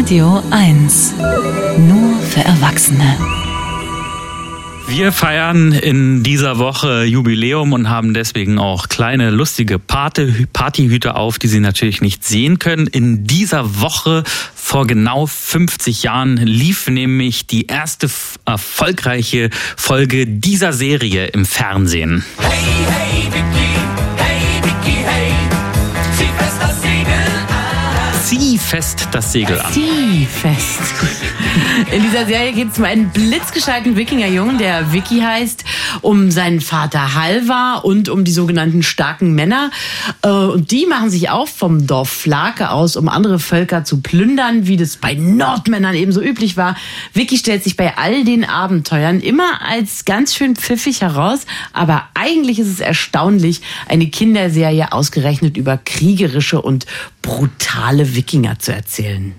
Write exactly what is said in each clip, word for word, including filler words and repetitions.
Radio eins. Nur für Erwachsene. Wir feiern in dieser Woche Jubiläum und haben deswegen auch kleine lustige Party, Partyhüte auf, die Sie natürlich nicht sehen können. In dieser Woche vor genau fünfzig Jahren lief nämlich die erste f- erfolgreiche Folge dieser Serie im Fernsehen. Hey, hey, Vicky, hey, Vicky, hey, zieh fest das Segel an. Zieh fest das Segel an. Zieh fest. In dieser Serie geht es um einen blitzgescheiten Wikingerjungen, der Vicky heißt, um seinen Vater Halvar und um die sogenannten starken Männer. Und die machen sich auf vom Dorf Flake aus, um andere Völker zu plündern, wie das bei Nordmännern eben so üblich war. Vicky stellt sich bei all den Abenteuern immer als ganz schön pfiffig heraus, aber eigentlich ist es erstaunlich, eine Kinderserie ausgerechnet über kriegerische und brutale Wikinger zu erzählen.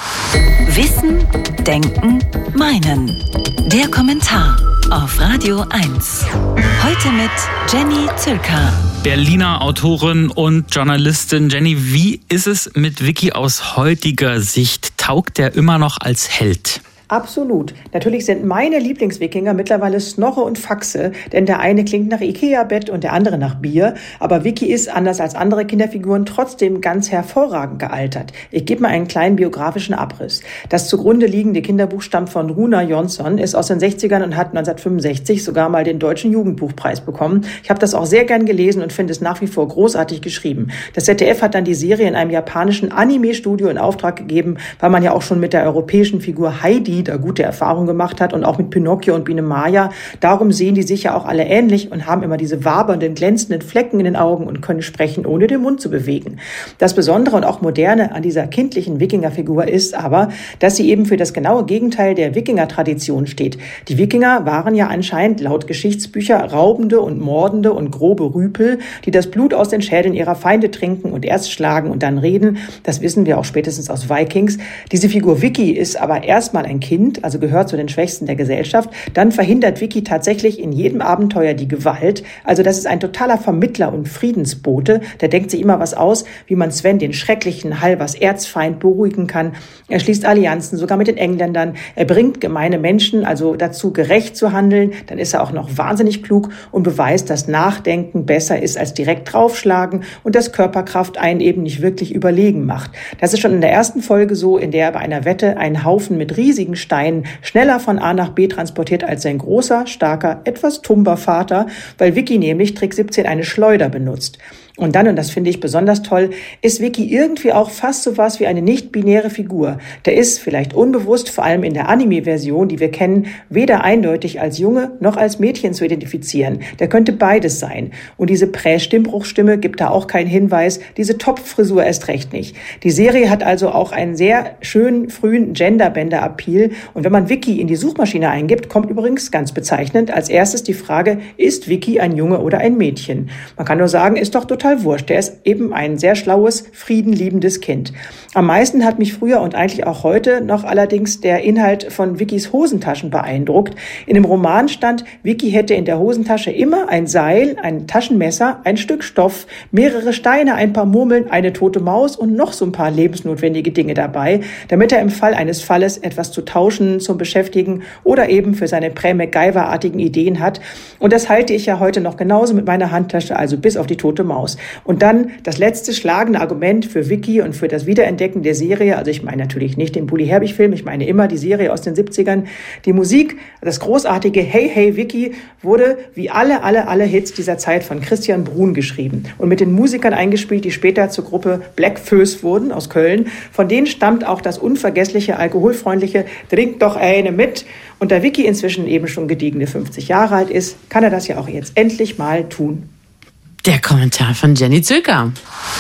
Wissen, Denken, Meinen. Der Kommentar auf Radio eins. Heute mit Jenny Zülker. Berliner Autorin und Journalistin. Jenny, wie ist es mit Vicky aus heutiger Sicht? Taugt er immer noch als Held? Absolut. Natürlich sind meine Lieblingswikinger mittlerweile Snorre und Faxe, denn der eine klingt nach Ikea-Bett und der andere nach Bier. Aber Vicky ist, anders als andere Kinderfiguren, trotzdem ganz hervorragend gealtert. Ich gebe mal einen kleinen biografischen Abriss. Das zugrunde liegende Kinderbuch stammt von Runa Jonsson, ist aus den sechzigern und hat neunzehnhundertfünfundsechzig sogar mal den Deutschen Jugendbuchpreis bekommen. Ich habe das auch sehr gern gelesen und finde es nach wie vor großartig geschrieben. Das Z D F hat dann die Serie in einem japanischen Anime-Studio in Auftrag gegeben, weil man ja auch schon mit der europäischen Figur Heidi da gute Erfahrungen gemacht hat und auch mit Pinocchio und Biene Maya. Darum sehen die sich ja auch alle ähnlich und haben immer diese wabernden, glänzenden Flecken in den Augen und können sprechen, ohne den Mund zu bewegen. Das Besondere und auch Moderne an dieser kindlichen Wikingerfigur ist aber, dass sie eben für das genaue Gegenteil der Wikinger-Tradition steht. Die Wikinger waren ja anscheinend laut Geschichtsbücher raubende und mordende und grobe Rüpel, die das Blut aus den Schädeln ihrer Feinde trinken und erst schlagen und dann reden. Das wissen wir auch spätestens aus Vikings. Diese Figur Vicky ist aber erstmal ein Kind, also gehört zu den Schwächsten der Gesellschaft. Dann verhindert Vicky tatsächlich in jedem Abenteuer die Gewalt. Also das ist ein totaler Vermittler und Friedensbote. Der denkt sich immer was aus, wie man Sven, den schrecklichen Halvars Erzfeind, beruhigen kann. Er schließt Allianzen, sogar mit den Engländern. Er bringt gemeine Menschen also dazu, gerecht zu handeln. Dann ist er auch noch wahnsinnig klug und beweist, dass Nachdenken besser ist als direkt draufschlagen und dass Körperkraft einen eben nicht wirklich überlegen macht. Das ist schon in der ersten Folge so, in der er bei einer Wette einen Haufen mit riesigen Steinen schneller von A nach B transportiert als sein großer, starker, etwas tumber Vater, weil Vicky nämlich Trick siebzehn eine Schleuder benutzt. Und dann, und das finde ich besonders toll, ist Vicky irgendwie auch fast so was wie eine nicht-binäre Figur. Der ist vielleicht unbewusst, vor allem in der Anime-Version, die wir kennen, weder eindeutig als Junge noch als Mädchen zu identifizieren. Der könnte beides sein. Und diese Prä-Stimmbruchstimme gibt da auch keinen Hinweis, diese Topfrisur erst recht nicht. Die Serie hat also auch einen sehr schönen, frühen Gender-Bender-Appeal. Und wenn man Vicky in die Suchmaschine eingibt, kommt übrigens ganz bezeichnend als erstes die Frage, ist Vicky ein Junge oder ein Mädchen? Man kann nur sagen, ist doch total wurscht. Der ist eben ein sehr schlaues, friedenliebendes Kind. Am meisten hat mich früher und eigentlich auch heute noch allerdings der Inhalt von Vickys Hosentaschen beeindruckt. In dem Roman stand, Vicky hätte in der Hosentasche immer ein Seil, ein Taschenmesser, ein Stück Stoff, mehrere Steine, ein paar Murmeln, eine tote Maus und noch so ein paar lebensnotwendige Dinge dabei, damit er im Fall eines Falles etwas zu tauschen, zum Beschäftigen oder eben für seine Prä-MacGyver-artigen Ideen hat. Und das halte ich ja heute noch genauso mit meiner Handtasche, also bis auf die tote Maus. Und dann das letzte schlagende Argument für Vicky und für das Wiederentdecken der Serie, also ich meine natürlich nicht den Bully Herbig-Film, ich meine immer die Serie aus den siebzigern. Die Musik, das großartige Hey Hey Vicky, wurde wie alle, alle, alle Hits dieser Zeit von Christian Bruhn geschrieben und mit den Musikern eingespielt, die später zur Gruppe Black Föß wurden aus Köln. Von denen stammt auch das unvergessliche, alkoholfreundliche Trink doch eine mit. Und da Vicky inzwischen eben schon gediegene fünfzig Jahre alt ist, kann er das ja auch jetzt endlich mal tun. Der Kommentar von Jenny Zülker.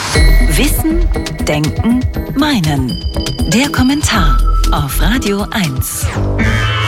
Wissen, Denken, Meinen. Der Kommentar auf Radio eins.